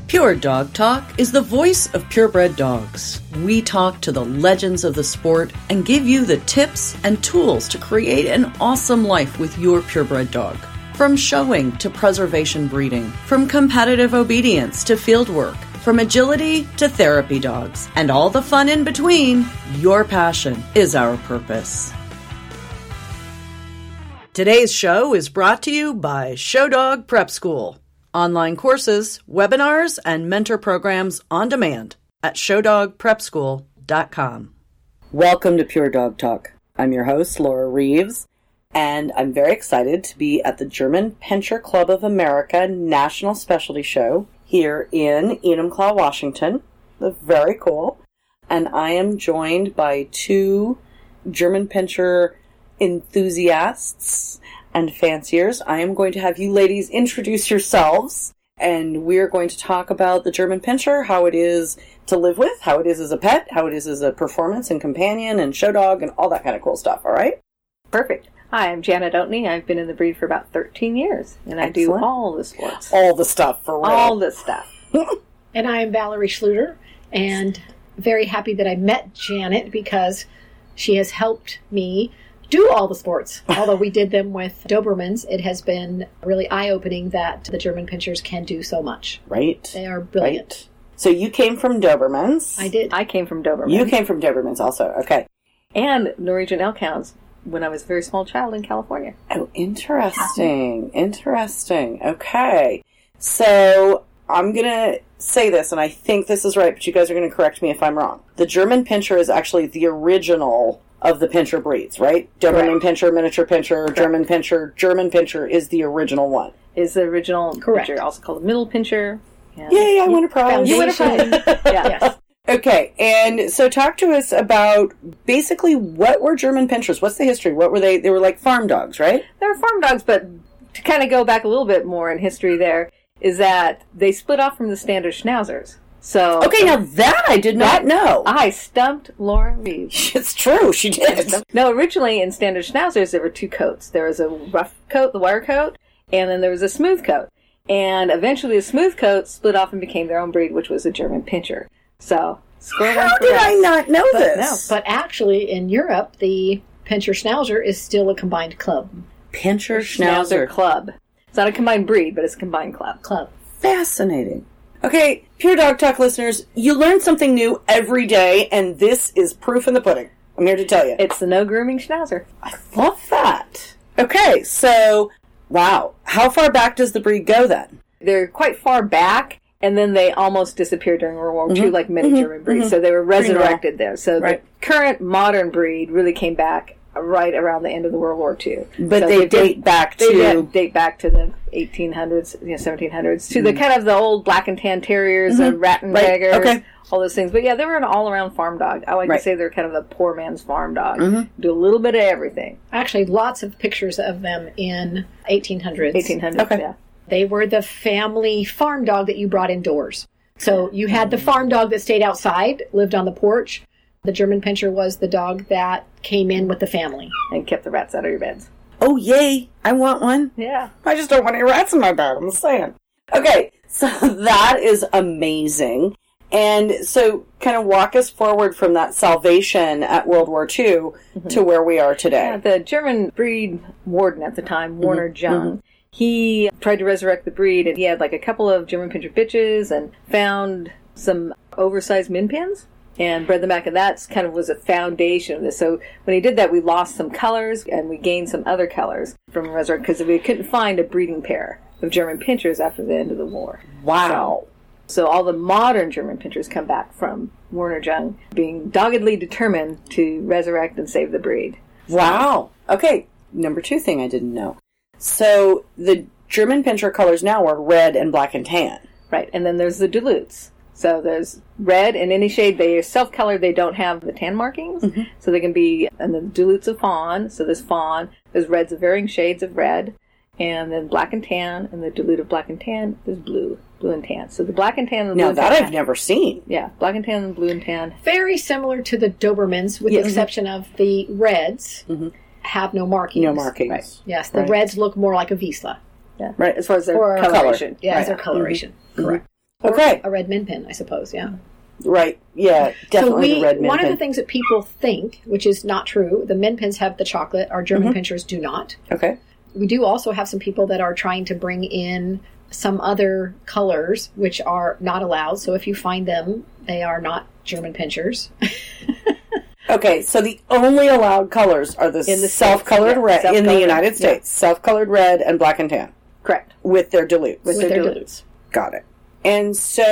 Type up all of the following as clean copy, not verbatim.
Pure Dog Talk is the voice of purebred dogs. We talk to the legends of the sport and give you the tips and tools to create an awesome life with your purebred dog. From showing to preservation breeding, from competitive obedience to field work, from agility to therapy dogs, and all the fun in between, your passion is our purpose. Today's show is brought to you by Show Dog Prep School. Online courses, webinars, and mentor programs on demand at showdogprepschool.com. Welcome to Pure Dog Talk. I'm your host, Laura Reeves, and I'm very excited to be at the German Pinscher Club of America National Specialty Show here in Enumclaw, Washington. Very cool. And I am joined by two German Pinscher enthusiasts and fanciers. I am going to have you ladies introduce yourselves, and we're going to talk about the German Pinscher, how it is to live with, how it is as a pet, how it is as a performance and companion and show dog and all that kind of cool stuff, all right? Perfect. Hi, I'm Janet Oatney. I've been in the breed for about 13 years, and I do all the sports. All the stuff, for real. All the stuff. And I am Valerie Schluter, and very happy that I met Janet because she has helped me do all the sports. Although we did them with Dobermans, it has been really eye-opening that the German Pinschers can do so much. Right. They are brilliant. Right. So you came from Dobermans. I did. I came from Dobermans. You came from Dobermans also. Okay. And Norwegian Elk Hounds when I was a very small child in California. Oh, interesting. Interesting. Okay. So I'm going to say this, and I think this is right, but you guys are going to correct me if I'm wrong. The German Pinscher is actually the original of the Pinscher breeds, right? Doberman Pinscher, Miniature Pinscher, Correct. German Pinscher. German Pinscher is the original one. Is the original Correct. Pinscher, also called the Middle Pinscher. Yeah. Yay, I win a prize. You win a prize. Yeah. Yes. Okay, and so talk to us about basically what were German Pinschers? What's the history? What were they? They were like farm dogs, right? They were farm dogs, but to kind of go back a little bit more in history there, is that they split off from the standard Schnauzers. So okay, now that I did not know. I stumped Laura Reeves. It's true, she did. No, originally in standard Schnauzers there were two coats. There was a rough coat, the wire coat, and then there was a smooth coat. And eventually the smooth coat split off and became their own breed, which was a German Pinscher. So, how did I not know this? But actually, in Europe, the Pinscher Schnauzer is still a combined club. Pinscher Schnauzer Club. It's not a combined breed, but it's a combined club. Fascinating. Okay, Pure Dog Talk listeners, you learn something new every day, and this is proof in the pudding. I'm here to tell you. It's the no grooming Schnauzer. I love that. Okay, so, wow. How far back does the breed go then? They're quite far back, and then they almost disappeared during World War II, like many German breeds. So they were resurrected there. So the current modern breed really came back right around the end of the World War II. But so they date back to the 1800s, 1700s, to the kind of the old black and tan terriers, and Rattenbergers, all those things. But yeah, they were an all-around farm dog. I like to say they're kind of the poor man's farm dog. Do a little bit of everything. Actually, lots of pictures of them in 1800s. 1800s, yeah. They were the family farm dog that you brought indoors. So you had the farm dog that stayed outside, lived on the porch. The German Pinscher was the dog that came in with the family. And kept the rats out of your beds. Oh, yay. I want one. Yeah. I just don't want any rats in my bed. I'm saying. Okay, so that is amazing. And so kind of walk us forward from that salvation at World War II to where we are today. Yeah, the German breed warden at the time, Werner Jung, he tried to resurrect the breed, and he had like a couple of German Pinscher bitches and found some oversized min pins and bred them back, and that's kind of was a foundation of this. So when he did that, we lost some colors, and we gained some other colors from resurrect because we couldn't find a breeding pair of German Pinschers after the end of the war. Wow. So all the modern German Pinschers come back from Werner Jung being doggedly determined to resurrect and save the breed. Wow. Okay, number two thing I didn't know. So the German Pinscher colors now are red and black and tan. Right, and then there's the dilutes. So there's red in any shade. They are self-colored. They don't have the tan markings. So they can be, and the dilutes of fawn. So there's fawn. There's reds of varying shades of red. And then black and tan. And the dilute of black and tan is blue. Blue and tan. So the black and tan and blue now and tan. Now that I've never seen. Yeah, black and tan and blue and tan. Very similar to the Dobermans, with the exception of the reds have no markings. No markings. Right. Yes, the reds look more like a Vizsla. Yeah. Right, as far as their coloration. Yeah, as their coloration. Correct. Okay. A red min pin, I suppose, yeah. Right. Yeah, definitely the red min one pin. of the things that people think, which is not true, the min pins have the chocolate, our German pinchers do not. Okay. We do also have some people that are trying to bring in some other colors, which are not allowed. So if you find them, they are not German pinchers. Okay, so the only allowed colors are the self-colored red in the United States. Self-colored red and black and tan. Correct. With their dilutes. With their dilutes. Got it. And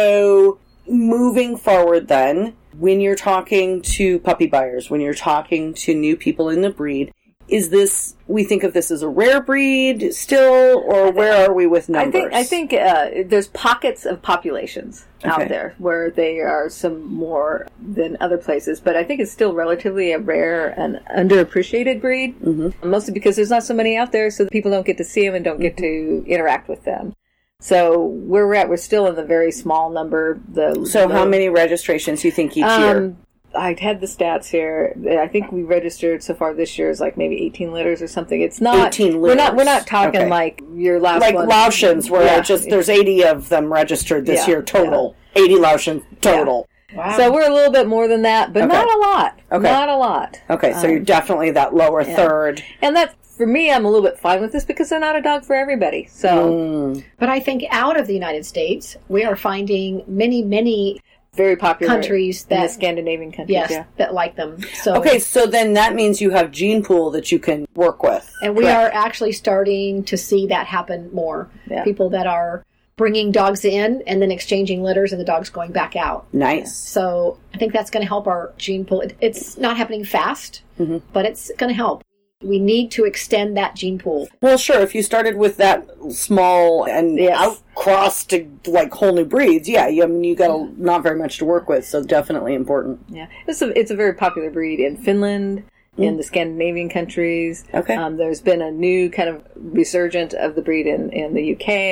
so moving forward then, when you're talking to puppy buyers, when you're talking to new people in the breed, is this, we think of this as a rare breed still, or where are we with numbers? I think there's pockets of populations out there where they are some more than other places, but I think it's still relatively a rare and underappreciated breed, mostly because there's not so many out there, so people don't get to see them and don't get to interact with them. So where we're at, we're still in the very small number. How many registrations do you think each year? I had the stats here. I think we registered so far this year is like maybe 18 litters or something. It's not 18 litters. We're not talking like your last like one. Laotians, where there's 80 of them registered this year total. Yeah. 80 Laotians total. Yeah. Wow. So we're a little bit more than that, but not a lot. Okay. Not a lot. Okay, so you're definitely that lower third. And that's, for me, I'm a little bit fine with this because they're not a dog for everybody. So, But I think out of the United States, we are finding many very popular countries in the Scandinavian countries, that like them. So okay, so then that means you have gene pool that you can work with. And we are actually starting to see that happen more. Yeah. People that are bringing dogs in and then exchanging litters and the dogs going back out. Nice. So I think that's going to help our gene pool. It's not happening fast, but it's going to help. We need to extend that gene pool. Well, sure. If you started with that small and outcrossed to like whole new breeds, you got not very much to work with. So definitely important. Yeah, it's a very popular breed in Finland, in the Scandinavian countries. Okay. There's been a new kind of resurgent of the breed in the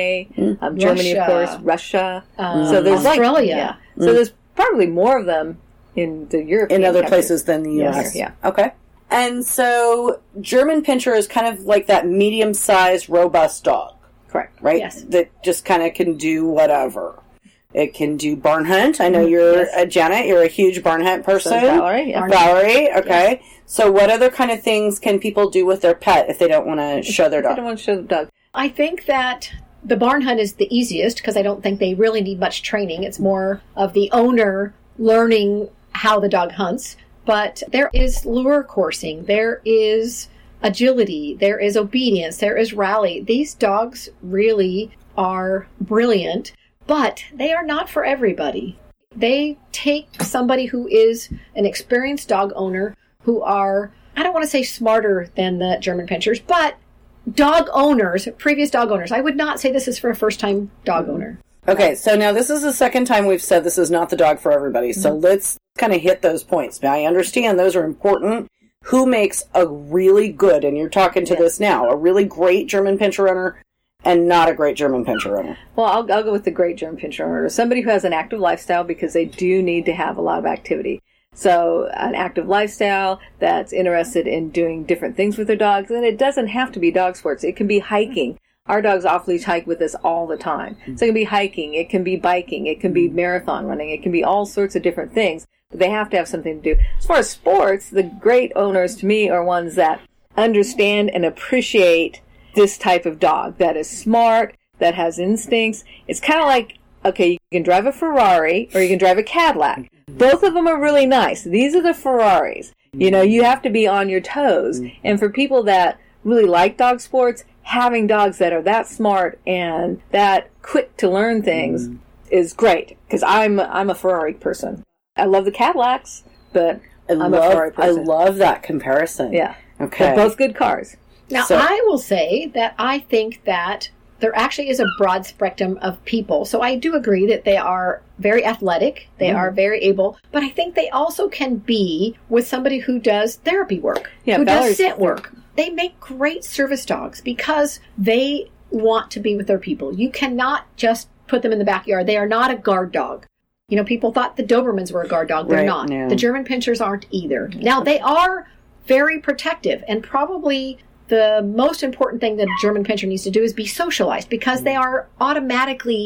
UK, Germany, of course, Russia. So there's Australia. So there's probably more of them in the European in other countries. places than the U.S. Yeah. Okay. And so German Pinscher is kind of like that medium-sized, robust dog. Correct. Right? Yes. That just kind of can do whatever. It can do barn hunt. I know you're, Janet, you're a huge barn hunt person. So Valerie. Yeah. Valerie, okay. Yes. So what other kind of things can people do with their pet if they don't want to show their dog? They don't want to show the dog. I think that the barn hunt is the easiest because I don't think they really need much training. It's more of the owner learning how the dog hunts. But there is lure coursing, there is agility, there is obedience, there is rally. These dogs really are brilliant, but they are not for everybody. They take somebody who is an experienced dog owner who are, I don't want to say smarter than the German Pinschers, but dog owners, previous dog owners. I would not say this is for a first-time dog owner. Okay, so now this is the second time we've said this is not the dog for everybody. So let's kind of hit those points. Now, I understand those are important. Who makes a really good, and you're talking to this now, a really great German Pinscher owner and not a great German Pinscher owner? Well, I'll go with the great German Pinscher owner. Somebody who has an active lifestyle because they do need to have a lot of activity. So an active lifestyle that's interested in doing different things with their dogs. And it doesn't have to be dog sports. It can be hiking. Our dogs off-leash hike with us all the time. So it can be hiking, it can be biking, it can be marathon running, it can be all sorts of different things. But they have to have something to do. As far as sports, the great owners to me are ones that understand and appreciate this type of dog that is smart, that has instincts. It's kind of like, okay, you can drive a Ferrari or you can drive a Cadillac. Both of them are really nice. These are the Ferraris. You know, you have to be on your toes. And for people that really like dog sports, having dogs that are that smart and that quick to learn things is great. Because I'm a Ferrari person. I love the Cadillacs, but I'm a Ferrari person. I love that comparison. Yeah. Okay. They're both good cars. Now, I will say that I think that there actually is a broad spectrum of people. So I do agree that they are very athletic. They are very able. But I think they also can be with somebody who does therapy work, who does scent work. They make great service dogs because they want to be with their people. You cannot just put them in the backyard. They are not a guard dog. You know, people thought the Dobermans were a guard dog. They're not. No. The German Pinschers aren't either. Now, they are very protective, and probably the most important thing that a German Pinscher needs to do is be socialized because they are automatically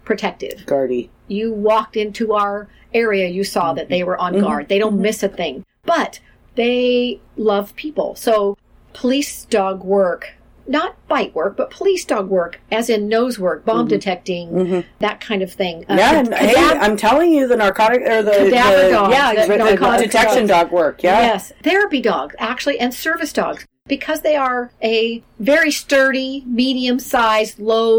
protective. Guardy. You walked into our area, you saw that they were on guard. They don't miss a thing. But they love people. So police dog work, not bite work, but police dog work, as in nose work, bomb detecting, that kind of thing. Yeah, and hey, I'm telling you, the narcotic or the cadaver dog, the detection dog work. Yeah, yes, therapy dogs actually, and service dogs, because they are a very sturdy, medium-sized,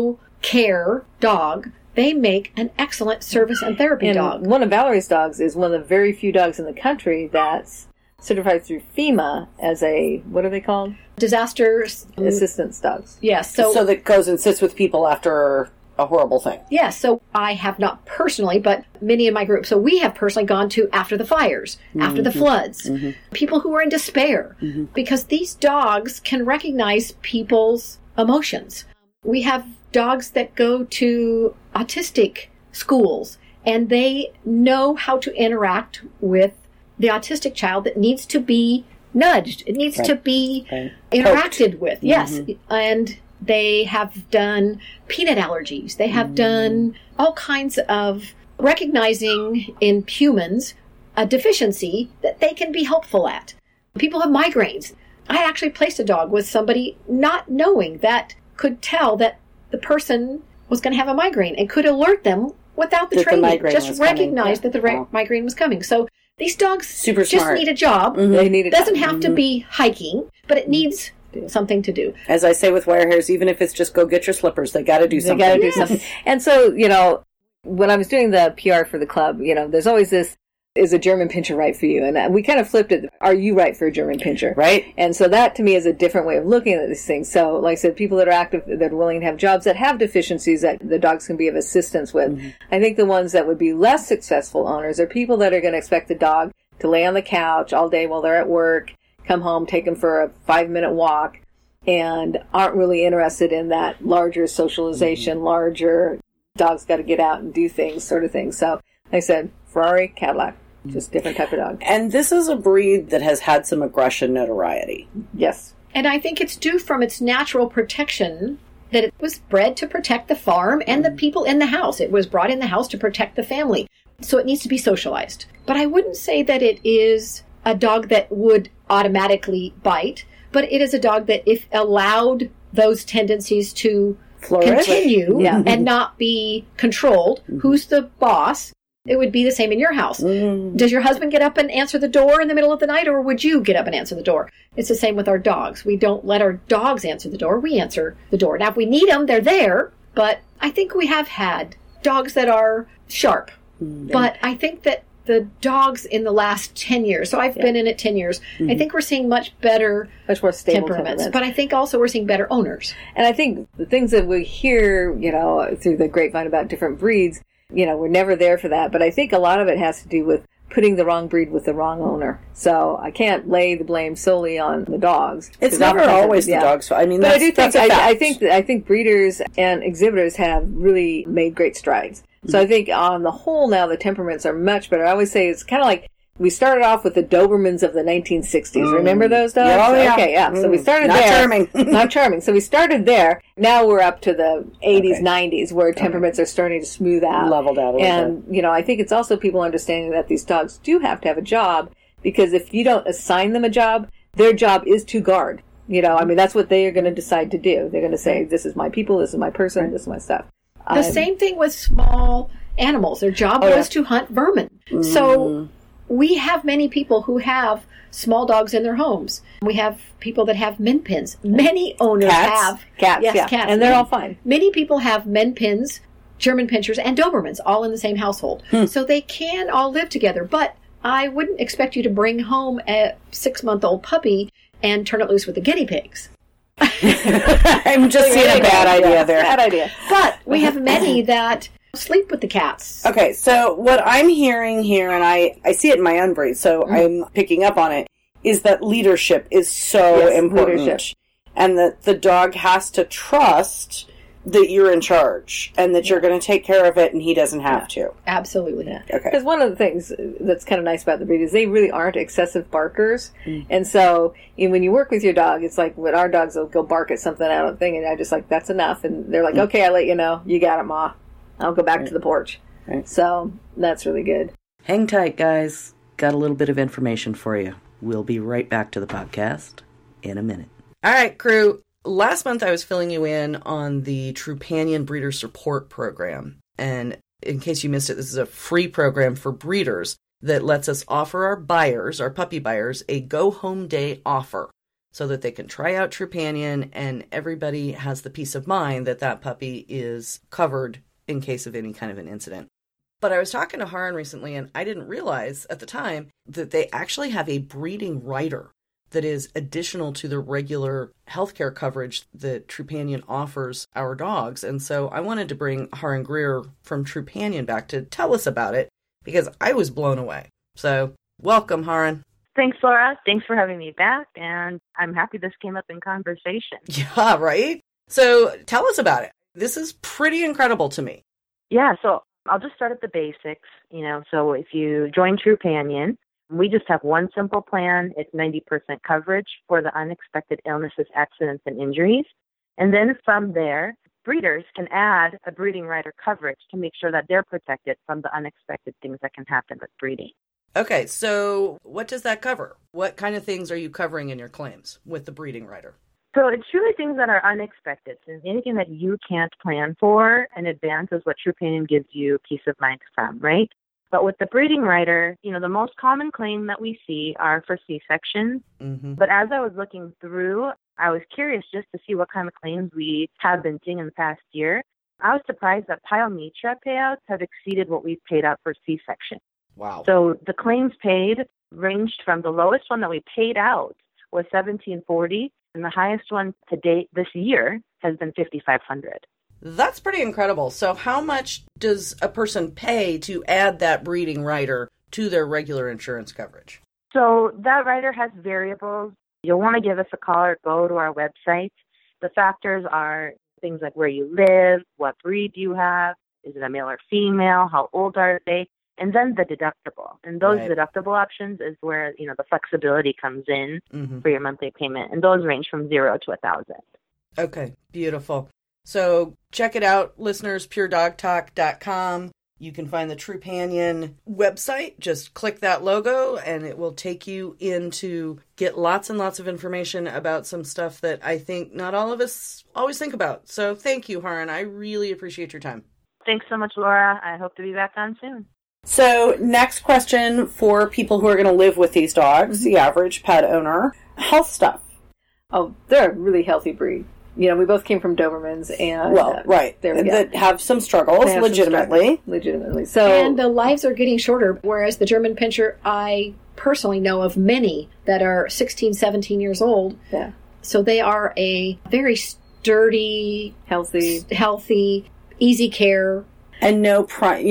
low-care dog. They make an excellent service and therapy dog. One of Valerie's dogs is one of the very few dogs in the country that's certified through FEMA as a, what are they called? Disaster assistance dogs. Yes. So that goes and sits with people after a horrible thing. Yes. So I have not personally, but many in my group. So we have personally gone to after the fires, after the floods, people who are in despair, because these dogs can recognize people's emotions. We have dogs that go to autistic schools, and they know how to interact with the autistic child that needs to be nudged. It needs to be interacted with. Yes. And they have done peanut allergies. They have done all kinds of recognizing in humans a deficiency that they can be helpful at. People have migraines. I actually placed a dog with somebody not knowing that could tell that the person was going to have a migraine and could alert them without the training. Just recognize that the migraine was coming. So these dogs just need a job. They need it doesn't have to be hiking, but it needs something to do. As I say with wire hairs, even if it's just go get your slippers, they got to do something. They got to do something. And so, when I was doing the PR for the club, there's always this, is a German Pinscher right for you? And we kind of flipped it. Are you right for a German Pinscher? Right. And so that to me is a different way of looking at these things. So like I said, people that are active, that are willing to have jobs that have deficiencies that the dogs can be of assistance with. I think the ones that would be less successful owners are people that are going to expect the dog to lay on the couch all day while they're at work, come home, take them for a 5-minute walk, and aren't really interested in that larger socialization, larger dogs got to get out and do things sort of thing. So like I said, Ferrari, Cadillac. Just different type of dog. And this is a breed that has had some aggression notoriety. Yes. And I think it's due from its natural protection that it was bred to protect the farm and the people in the house. It was brought in the house to protect the family. So it needs to be socialized. But I wouldn't say that it is a dog that would automatically bite, but it is a dog that if allowed those tendencies to flourish, continue and not be controlled, who's the boss? It would be the same in your house. Does your husband get up and answer the door in the middle of the night, or would you get up and answer the door? It's the same with our dogs. We don't let our dogs answer the door. We answer the door. Now, if we need them, they're there. But I think we have had dogs that are sharp. But I think that the dogs in the last 10 years, so I've been in it 10 years, I think we're seeing much better, much more stable temperaments. But I think also we're seeing better owners. And I think the things that we hear, through the grapevine about different breeds, we're never there for that. But I think a lot of it has to do with putting the wrong breed with the wrong owner. So I can't lay the blame solely on the dogs. It's never always the dogs. I mean, but I think breeders and exhibitors have really made great strides. So I think on the whole now the temperaments are much better. I always say it's kind of like we started off with the Dobermans of the 1960s. Remember those dogs? Oh, yeah. Okay, yeah. So we started Not there. Charming. Not charming. So we started there. Now we're up to the 80s, 90s, where temperaments are starting to smooth out. Leveled out a little bit. I think it's also people understanding that these dogs do have to have a job, because if you don't assign them a job, their job is to guard. That's what they are going to decide to do. They're going to say, this is my people, this is my person, this is my stuff. The same thing with small animals. Their job was to hunt vermin. So we have many people who have small dogs in their homes. We have people that have min pins. Many owners have cats. Yes, yeah. cats. And they're all fine. Many people have min pins, German Pinschers, and Dobermans all in the same household. So they can all live together. But I wouldn't expect you to bring home a 6-month-old puppy and turn it loose with the guinea pigs. I'm just seeing a bad idea there. Bad idea. But we have many that sleep with the cats. Okay, so what I'm hearing here, and I see it in my own breed, so I'm picking up on it, is that leadership is so important. Leadership. And that the dog has to trust that you're in charge and that you're going to take care of it and he doesn't have to. Absolutely. Yeah. Okay. Because one of the things that's kind of nice about the breed is they really aren't excessive barkers. And so when you work with your dog, it's like when our dogs will go bark at something out of the thing, and I just like, that's enough. And they're like, okay, I'll let you know. You got it, Ma. I'll go back to the porch. Right. So that's really good. Hang tight, guys. Got a little bit of information for you. We'll be right back to the podcast in a minute. All right, crew. Last month I was filling you in on the Trupanion Breeder Support Program. And in case you missed it, this is a free program for breeders that lets us offer our buyers, our puppy buyers, a go-home day offer so that they can try out Trupanion and everybody has the peace of mind that that puppy is covered in case of any kind of an incident. But I was talking to Haran recently, and I didn't realize at the time that they actually have a breeding rider that is additional to the regular healthcare coverage that Trupanion offers our dogs. And so I wanted to bring Haran Greer from Trupanion back to tell us about it because I was blown away. So welcome, Haran. Thanks, Laura. Thanks for having me back. And I'm happy this came up in conversation. Yeah, right? So tell us about it. This is pretty incredible to me. Yeah, so I'll just start at the basics. So if you join Trupanion, we just have one simple plan. It's 90% coverage for the unexpected illnesses, accidents, and injuries. And then from there, breeders can add a breeding rider coverage to make sure that they're protected from the unexpected things that can happen with breeding. Okay, so what does that cover? What kind of things are you covering in your claims with the breeding rider? So it's really things that are unexpected. So anything that you can't plan for in advance is what Trupanion gives you peace of mind from, right? But with the breeding rider, the most common claim that we see are for C-sections. Mm-hmm. But as I was looking through, I was curious just to see what kind of claims we have been seeing in the past year. I was surprised that Pyometra payouts have exceeded what we've paid out for C-section. Wow. So the claims paid ranged from the lowest one that we paid out was $1,740, and the highest one to date this year has been $5,500. That's pretty incredible. So how much does a person pay to add that breeding rider to their regular insurance coverage? So that rider has variables. You'll want to give us a call or go to our website. The factors are things like where you live, what breed you have, is it a male or female, how old are they, and then the deductible. And those deductible options is where, the flexibility comes in for your monthly payment. And those range from $0 to $1,000. Okay, beautiful. So check it out, listeners, puredogtalk.com. You can find the Trupanion website. Just click that logo and it will take you in to get lots and lots of information about some stuff that I think not all of us always think about. So thank you, Haran. I really appreciate your time. Thanks so much, Laura. I hope to be back on soon. So next question for people who are going to live with these dogs, the average pet owner, health stuff. Oh, they're a really healthy breed. We both came from Dobermans, and there we go. That have some struggles, legitimately. So, and the lives are getting shorter. Whereas the German Pinscher, I personally know of many that are 16, 17 years old. Yeah. So they are a very sturdy, healthy, easy care. And no,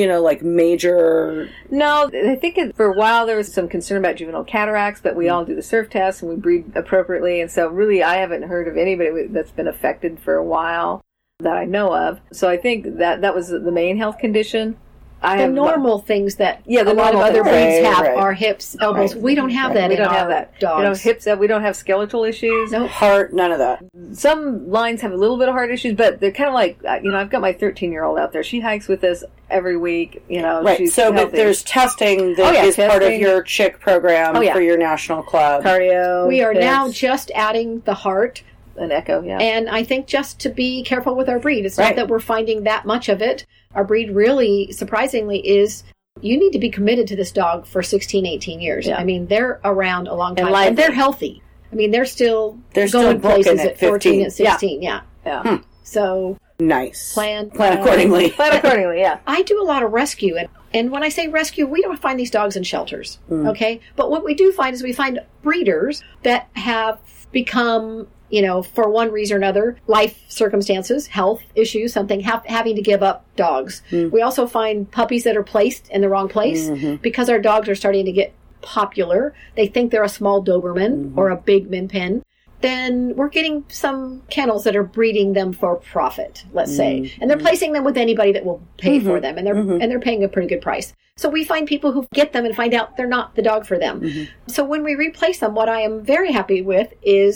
major... No, I think for a while there was some concern about juvenile cataracts, but we all do the surf test and we breed appropriately. And so really I haven't heard of anybody that's been affected for a while that I know of. So I think that was the main health condition. The normal things that a the lot of other breeds have right. are hips, elbows. We don't have that. We don't have that. Dogs. We don't have skeletal issues. Nope. Heart, none of that. Some lines have a little bit of heart issues, but they're kind of like, I've got my 13-year-old out there. She hikes with us every week. Right. She's so, healthy. But there's testing that is part of your CHIC program for your national club. Cardio. We are now just adding the heart. An echo, yeah. And I think just to be careful with our breed. It's not that we're finding that much of it. Our breed really, surprisingly, is you need to be committed to this dog for 16, 18 years. Yeah. I mean, they're around a long time. And they're healthy. I mean, they're still going places at 14 and 16. Yeah. So... Nice. Plan accordingly. Plan accordingly, yeah. I do a lot of rescue. And when I say rescue, we don't find these dogs in shelters. Okay? But what we do find is we find breeders that have become... for one reason or another, life circumstances, health issues, something, having to give up dogs. We also find puppies that are placed in the wrong place because our dogs are starting to get popular. They think they're a small Doberman or a big Min Pin. Then we're getting some kennels that are breeding them for profit, let's say. And they're placing them with anybody that will pay for them. And they're paying a pretty good price. So we find people who get them and find out they're not the dog for them. So when we replace them, what I am very happy with is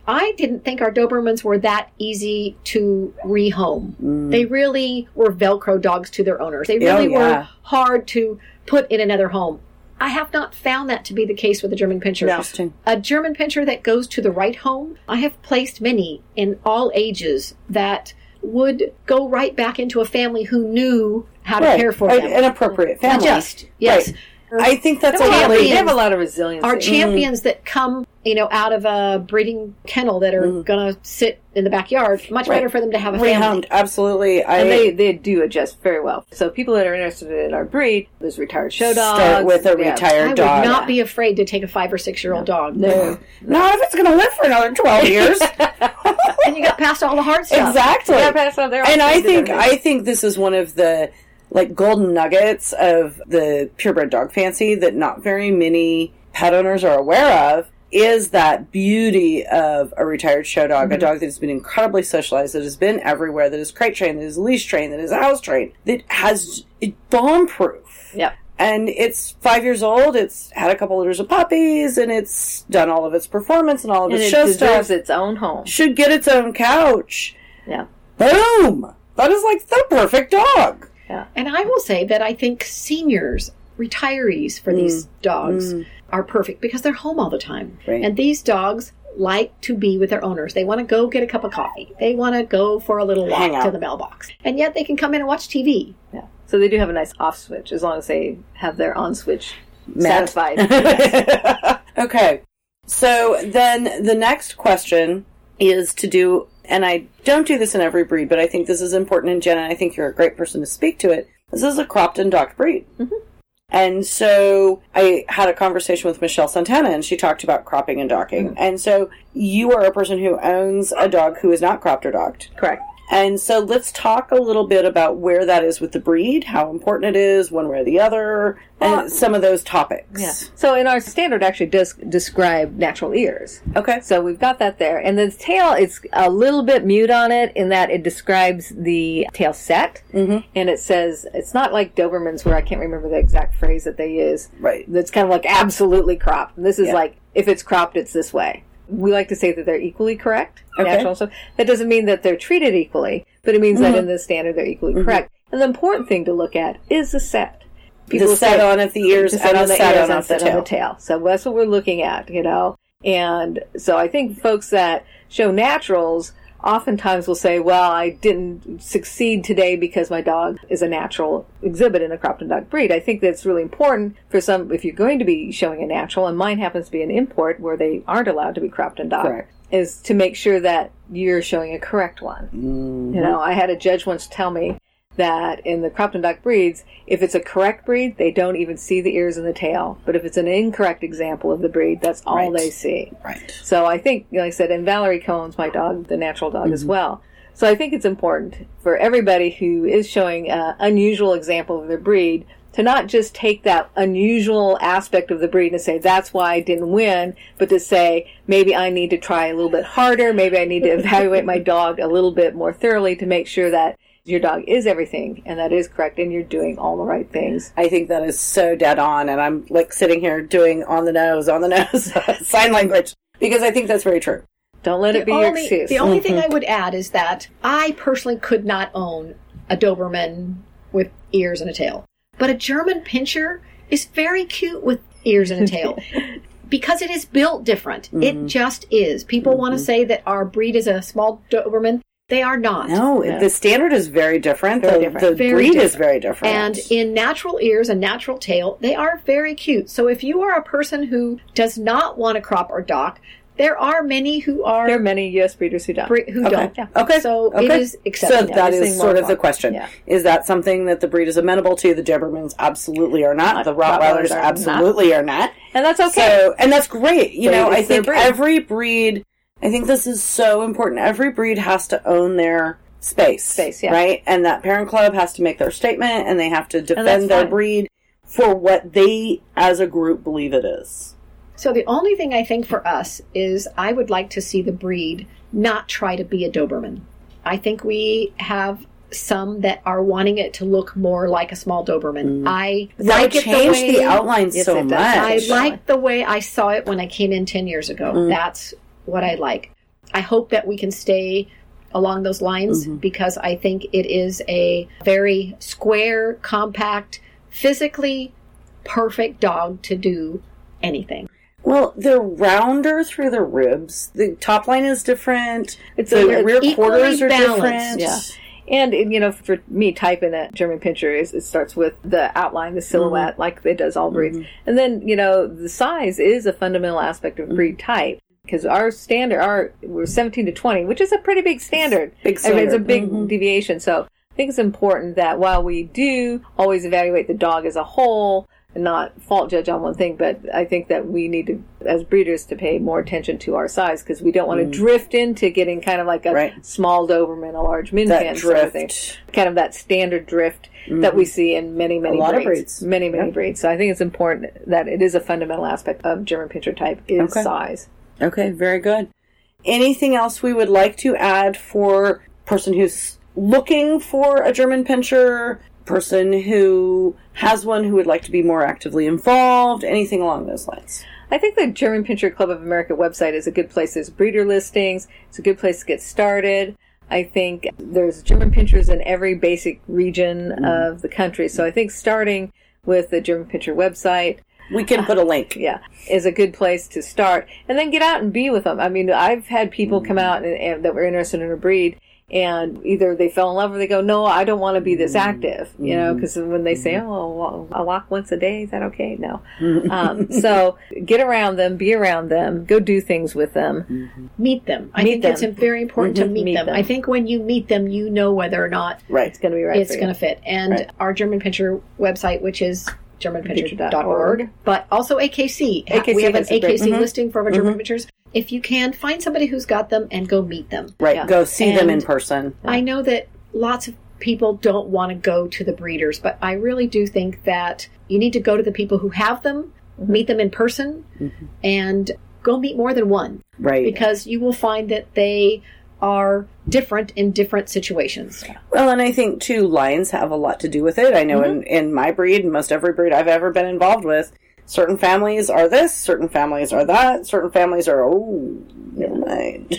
I didn't think our Dobermans were that easy to rehome. They really were Velcro dogs to their owners. They really were hard to put in another home. I have not found that to be the case with a German Pinscher. Interesting. A German Pinscher that goes to the right home, I have placed many in all ages that would go right back into a family who knew how to care for them. An appropriate family. Just, yes. Right. I think that's they have a lot of resilience. Our champions that come, out of a breeding kennel that are going to sit in the backyard, much better for them to have a family. Rehomed, absolutely. And they do adjust very well. So people that are interested in our breed, there's retired show dogs. Start with a retired dog. I would not be afraid to take a 5 or 6 year old dog. No. Not if it's going to live for another 12 years. And you got past all the hard stuff. Exactly. You got past all and I think this is one of the golden nuggets of the purebred dog fancy that not very many pet owners are aware of, is that beauty of a retired show dog, a dog that has been incredibly socialized, that has been everywhere, that is crate trained, that is leash trained, that is house trained, that has bomb proof. Yep. And it's 5 years old, it's had a couple litters of puppies, and it's done all of its performance and all of its show stuff. It deserves its own home. Should get its own couch. Yeah. Boom! That is like the perfect dog. Yeah. And I will say that I think seniors, retirees for these dogs are perfect because they're home all the time. Right. And these dogs like to be with their owners. They want to go get a cup of coffee. They want to go for a little walk to the mailbox. And yet they can come in and watch TV. Yeah. So they do have a nice off switch as long as they have their on switch satisfied. Okay. So then the next question is to do, and I don't do this in every breed, but I think this is important in Jen, and I think you're a great person to speak to it. This is a cropped and docked breed. And so I had a conversation with Michelle Santana, and she talked about cropping and docking. And so you are a person who owns a dog who is not cropped or docked. Correct. And so let's talk a little bit about where that is with the breed, how important it is, one way or the other, and some of those topics. Yeah. So in our standard actually does describe natural ears. Okay. So we've got that there. And the tail, it's a little bit mute on it in that it describes the tail set. And it says, it's not like Dobermans where I can't remember the exact phrase that they use. Right. That's kind of like absolutely cropped. This is like, if it's cropped, it's this way. We like to say that they're equally correct, natural stuff. That doesn't mean that they're treated equally, but it means that in the standard they're equally correct. And the important thing to look at is the set. People the set on at the ears and the set on the tail. So that's what we're looking at, And so I think folks that show naturals oftentimes will say, well, I didn't succeed today because my dog is a natural exhibit in a cropped and docked breed. I think that's really important for some, if you're going to be showing a natural, and mine happens to be an import where they aren't allowed to be cropped and docked, is to make sure that you're showing a correct one. I had a judge once tell me that in the cropped and docked breeds, if it's a correct breed, they don't even see the ears and the tail. But if it's an incorrect example of the breed, that's all they see. Right. So I think, like I said, and Valerie Cohen's my dog, the natural dog as well. So I think it's important for everybody who is showing an unusual example of their breed to not just take that unusual aspect of the breed and say, that's why I didn't win, but to say, maybe I need to try a little bit harder, maybe I need to evaluate my dog a little bit more thoroughly to make sure that your dog is everything, and that is correct, and you're doing all the right things. I think that is so dead on, and I'm like sitting here doing on the nose sign language, because I think that's very true. Don't let it be your excuse. The only thing I would add is that I personally could not own a Doberman with ears and a tail. But a German Pinscher is very cute with ears and a tail. Because it is built different. It just is. People want to say that our breed is a small Doberman. They are not. No, the standard is very different. The breed is very different. And in natural ears and natural tail, they are very cute. So if you are a person who does not want to crop or dock, there are many who are... There are many U.S. breeders who don't. Don't. Yeah. Okay. So it is accepted. So that is sort of the question. Yeah. Is that something that the breed is amenable to? The Dobermans absolutely are not. The Rottweilers absolutely are not. And that's okay. So, and that's great. I think every breed... I think this is so important. Every breed has to own their space, right? And that parent club has to make their statement, and they have to defend their breed for what they, as a group, believe it is. So the only thing I think for us is I would like to see the breed not try to be a Doberman. I think we have some that are wanting it to look more like a small Doberman. I like it change the outlines so much. I like the way I saw it when I came in 10 years ago. That's what I like. I hope that we can stay along those lines because I think it is a very square, compact, physically perfect dog to do anything. Well, they're rounder through the ribs. The top line is different. The rear quarters are balanced. different. Yeah. And, for me, typing a German Pinscher it starts with the outline, the silhouette, like it does all breeds. And then, the size is a fundamental aspect of breed type. Because our standard, we're 17 to 20, which is a pretty big standard. Big standard. It's a big deviation. So I think it's important that while we do always evaluate the dog as a whole and not fault judge on one thing, but I think that we need to, as breeders, to pay more attention to our size because we don't want to drift into getting kind of like a small Doberman, a large Min Pin sort of thing. Kind of that standard drift that we see in many, many breeds. Many breeds. So I think it's important that it is a fundamental aspect of German Pinscher type is size. Okay, very good. Anything else we would like to add for person who's looking for a German Pinscher, person who has one who would like to be more actively involved, anything along those lines? I think the German Pinscher Club of America website is a good place. There's breeder listings. It's a good place to get started. I think there's German Pinschers in every basic region of the country. So I think starting with the German Pinscher website, we can put a link. Is a good place to start. And then get out and be with them. I mean, I've had people come out and that were interested in a breed, and either they fell in love or they go, no, I don't want to be this active, because when they say, oh, I'll walk once a day, is that okay? No. So get around them, be around them, go do things with them. Meet them. I think it's very important to meet them. I think when you meet them, you know whether or not it's going to be right. It's going to fit. And our German Pinscher website, which is GermanPinscher.org, but also AKC. We have an AKC listing for our German Pinschers. If you can, find somebody who's got them and go meet them. Go see them in person. I know that lots of people don't want to go to the breeders, but I really do think that you need to go to the people who have them, meet them in person, and go meet more than one. Because you will find that they are different in different situations. Well, and I think, too, lines have a lot to do with it. I know in my breed, most every breed I've ever been involved with, certain families are this, certain families are that, certain families are, never mind.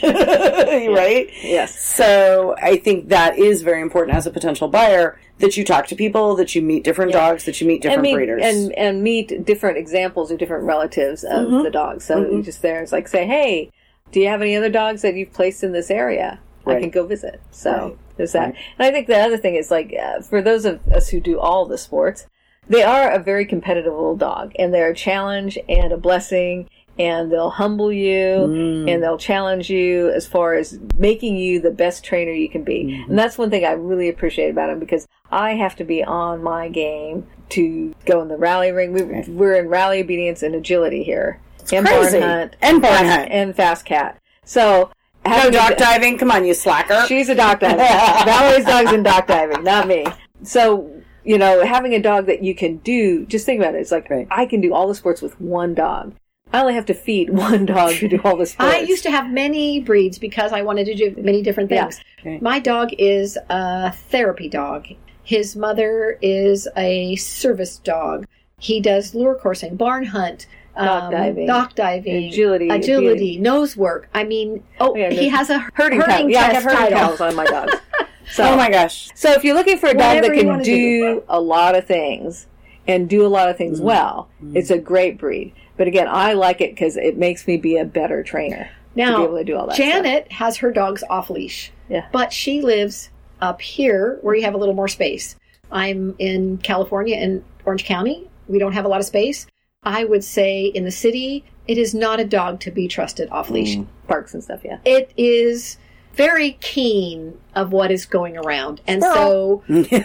Right? Yes. So I think that is very important as a potential buyer, that you talk to people, that you meet different dogs, that you meet different breeders. And meet different examples of different relatives of the dogs. So you just there, it's like, say, hey, do you have any other dogs that you've placed in this area? I can go visit. So there's that. And I think the other thing is, like, for those of us who do all the sports, they are a very competitive little dog, and they're a challenge and a blessing, and they'll humble you, and they'll challenge you as far as making you the best trainer you can be. And that's one thing I really appreciate about them, because I have to be on my game to go in the rally ring. We're in rally obedience and agility here. And crazy. barn hunt. And barn hunt. And fast cat. So, no dock diving. Come on, you slacker. She's a dock diver. Valerie's dog's in dock diving, not me. So, having a dog that you can do, just think about it. It's like, I can do all the sports with one dog. I only have to feed one dog to do all the sports. I used to have many breeds because I wanted to do many different things. My dog is a therapy dog. His mother is a service dog. He does lure coursing, barn hunt, dock diving, agility, nose work. I mean, he has a herding test I have herding towels on my dogs. So, oh my gosh. So if you're looking for a dog that can do a lot of things and do a lot of things well, it's a great breed. But again, I like it because it makes me be a better trainer. Now, to be able to do all that Janet stuff. has her dogs off leash. Yeah. But she lives up here where you have a little more space. I'm in California in Orange County. We don't have a lot of space. I would say in the city, it is not a dog to be trusted off leash. Parks and stuff, yeah. It is very keen of what is going around. And so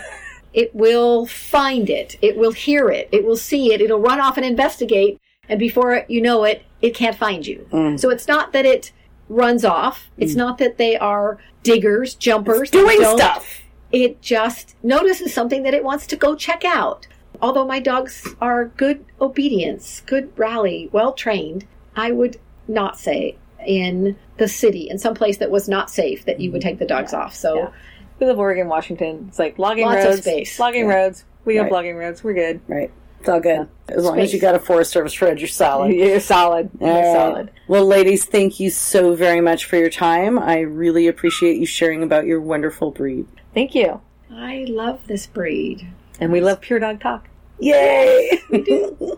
it will find it. It will hear it. It will see it. It'll run off and investigate. And before you know it, it can't find you. So it's not that it runs off. It's not that they are diggers, jumpers. It's doing stuff. It just notices something that it wants to go check out. Although my dogs are good obedience, good rally, well-trained, I would not say in the city, in some place that was not safe, that you would take the dogs off. So we live in Oregon, Washington. It's like logging lots roads. Of space. Logging roads. We have logging roads. We're good. Right. It's all good. As long as you got a Forest Service fridge, you're solid. You're solid. You're solid. Well, ladies, thank you so very much for your time. I really appreciate you sharing about your wonderful breed. Thank you. I love this breed. And we love Pure Dog Talk. Yay! We do.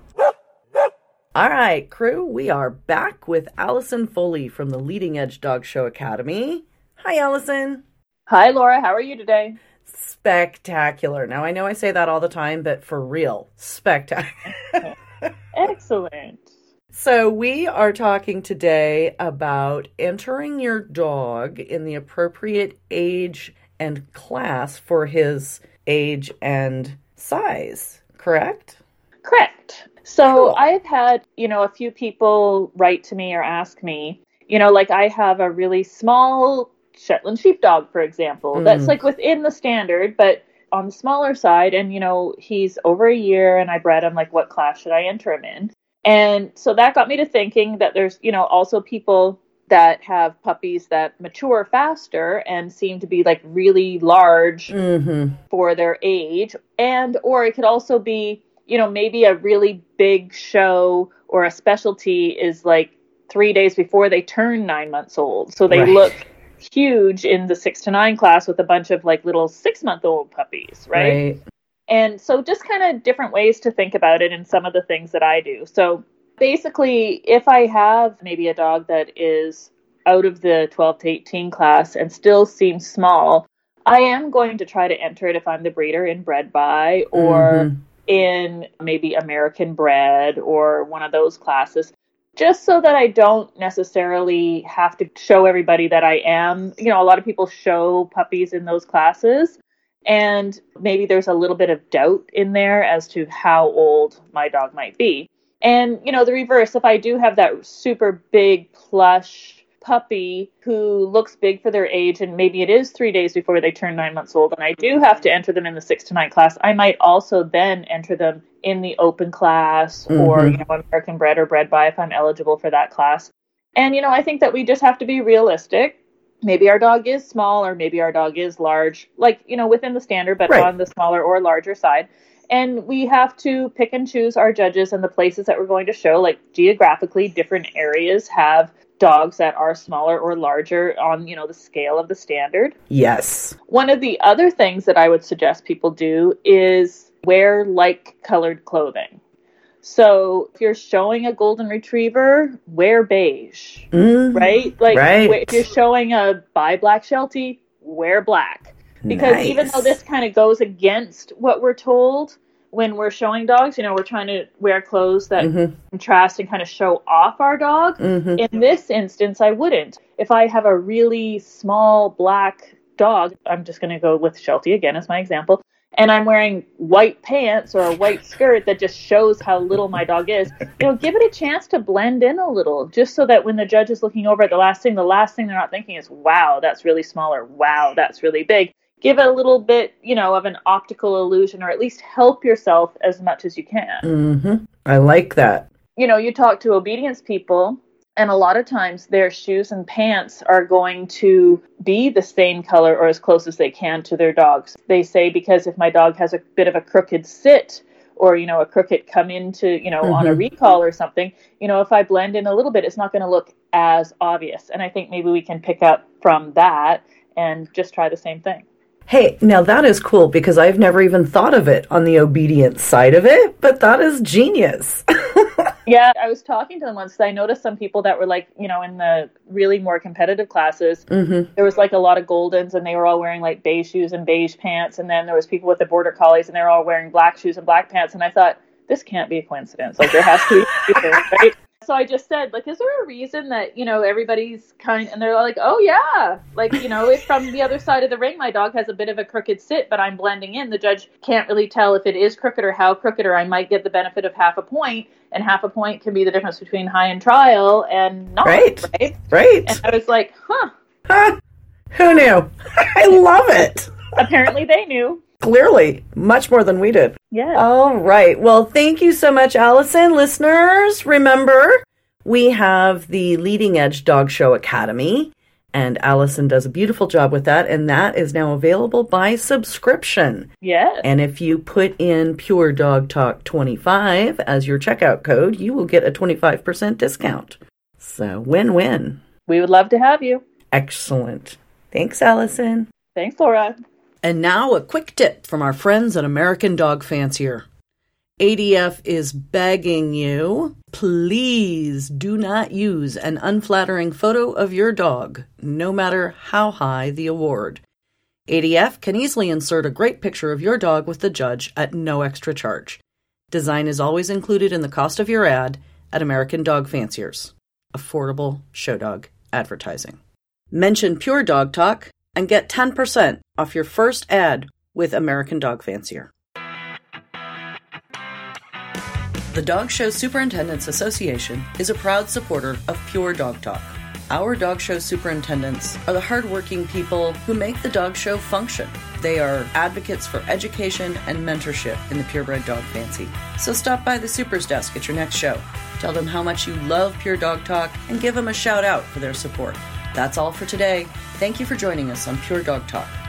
All right, crew, we are back with Allison Foley from the Leading Edge Dog Show Academy. Hi, Allison. Hi, Laura. How are you today? Spectacular. Now, I know I say that all the time, but for real, spectacular. Excellent. So we are talking today about entering your dog in the appropriate age and class for his age and size, correct? Correct. So Cool. I've had, a few people write to me or ask me, like I have a really small Shetland sheepdog, for example, that's like within the standard, but on the smaller side. And, he's over a year and I bred him, like, what class should I enter him in? And so that got me to thinking that there's, also people that have puppies that mature faster and seem to be like really large for their age. And, or it could also be, maybe a really big show or a specialty is like 3 days before they turn 9 months old. So they look huge in the 6 to 9 class with a bunch of like little 6-month-old puppies, right? And so just kind of different ways to think about it and some of the things that I do. So basically, if I have maybe a dog that is out of the 12 to 18 class and still seems small, I am going to try to enter it if I'm the breeder in Bred By or in maybe American Bred or one of those classes, just so that I don't necessarily have to show everybody that I am. A lot of people show puppies in those classes, and maybe there's a little bit of doubt in there as to how old my dog might be. And, the reverse, if I do have that super big plush puppy who looks big for their age, and maybe it is 3 days before they turn 9 months old, and I do have to enter them in the 6 to 9 class, I might also then enter them in the open class or, American Bred or Bred By if I'm eligible for that class. And, I think that we just have to be realistic. Maybe our dog is small or maybe our dog is large, like, within the standard, but on the smaller or larger side. And we have to pick and choose our judges and the places that we're going to show. Like, geographically, different areas have dogs that are smaller or larger on, the scale of the standard. Yes. One of the other things that I would suggest people do is wear like colored clothing. So if you're showing a golden retriever, wear beige, right? Like if you're showing a bi-black Sheltie, wear black. Because even though this kind of goes against what we're told when we're showing dogs, we're trying to wear clothes that contrast and kind of show off our dog. In this instance, I wouldn't. If I have a really small black dog, I'm just going to go with Sheltie again as my example, and I'm wearing white pants or a white skirt that just shows how little my dog is, give it a chance to blend in a little, just so that when the judge is looking over at the last thing they're not thinking is, wow, that's really small, or wow, that's really big. Give it a little bit, of an optical illusion, or at least help yourself as much as you can. I like that. You talk to obedience people, and a lot of times their shoes and pants are going to be the same color or as close as they can to their dogs. They say, because if my dog has a bit of a crooked sit or, a crooked come into, on a recall or something, if I blend in a little bit, it's not going to look as obvious. And I think maybe we can pick up from that and just try the same thing. Hey, now that is cool because I've never even thought of it on the obedience side of it, but that is genius. Yeah, I was talking to them once. I noticed some people that were like, in the really more competitive classes, there was like a lot of Goldens and they were all wearing like beige shoes and beige pants. And then there was people with the Border Collies and they were all wearing black shoes and black pants. And I thought, this can't be a coincidence. Like, there has to be a reason, right? So I just said, like, is there a reason that, everybody's kind, and they're like, oh yeah, like, if from the other side of the ring, my dog has a bit of a crooked sit, but I'm blending in, the judge can't really tell if it is crooked or how crooked, or I might get the benefit of half a point, and half a point can be the difference between high and trial and not, right? And I was like, Who knew? I love it. Apparently they knew. Clearly, much more than we did. Yeah. All right. Well, thank you so much, Allison. Listeners, remember, we have the Leading Edge Dog Show Academy, And Allison does a beautiful job with that, and that is now available by subscription. Yes. And if you put in Pure Dog Talk 25 as your checkout code, you will get a 25% discount. So win-win. We would love to have you. Excellent. Thanks, Allison. Thanks, Laura. And now a quick tip from our friends at American Dog Fancier. ADF is begging you, please do not use an unflattering photo of your dog, no matter how high the award. ADF can easily insert a great picture of your dog with the judge at no extra charge. Design is always included in the cost of your ad at American Dog Fanciers. Affordable show dog advertising. Mention Pure Dog Talk and get 10% off your first ad with American Dog Fancier. The Dog Show Superintendents Association is a proud supporter of Pure Dog Talk. Our dog show superintendents are the hardworking people who make the dog show function. They are advocates for education and mentorship in the purebred dog fancy. So stop by the Super's desk at your next show. Tell them how much you love Pure Dog Talk and give them a shout out for their support. That's all for today. Thank you for joining us on Pure Dog Talk.